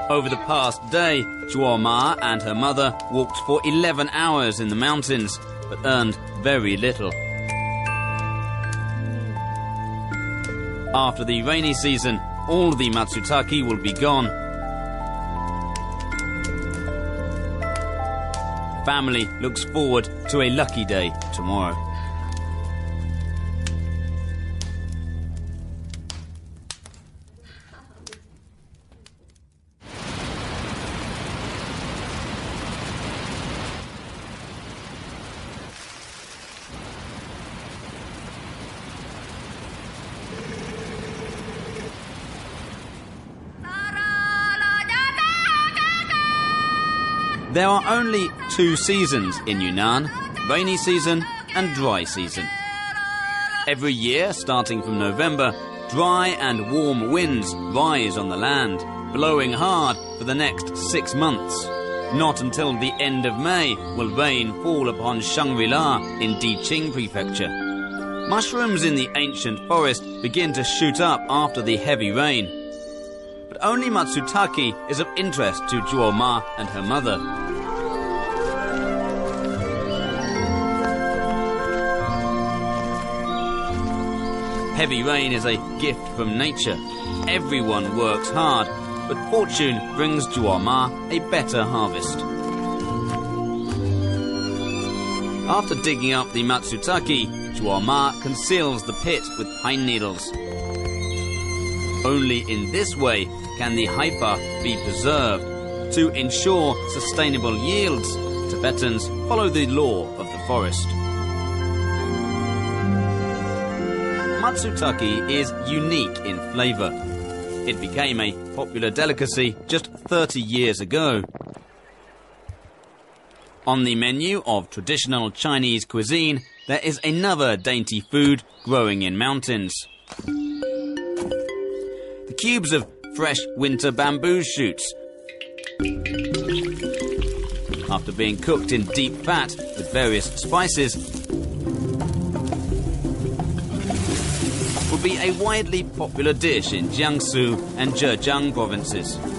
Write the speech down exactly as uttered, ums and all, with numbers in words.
Over the past day, Zhuo Ma and her mother walked for eleven hours in the mountains, but earned very little. After the rainy season, all the Matsutake will be gone. Family looks forward to a lucky day tomorrow. There are only two seasons in Yunnan, rainy season and dry season. Every year, starting from November, dry and warm winds rise on the land, blowing hard for the next six months. Not until the end of May will rain fall upon Shangri-La in Diqing Prefecture. Mushrooms in the ancient forest begin to shoot up after the heavy rain. But only Matsutake is of interest to Zhuo Ma and her mother. Heavy rain is a gift from nature. Everyone works hard, but fortune brings Zhuo Ma a better harvest. After digging up the Matsutake, Zhuo Ma conceals the pit with pine needles. Only in this way can the haifa be preserved. To ensure sustainable yields, Tibetans follow the law of the forest. Matsutake is unique in flavour. It became a popular delicacy just thirty years ago. On the menu of traditional Chinese cuisine, there is another dainty food growing in mountains. The cubes of fresh winter bamboo shoots, after being cooked in deep fat with various spices, would be a widely popular dish in Jiangsu and Zhejiang provinces.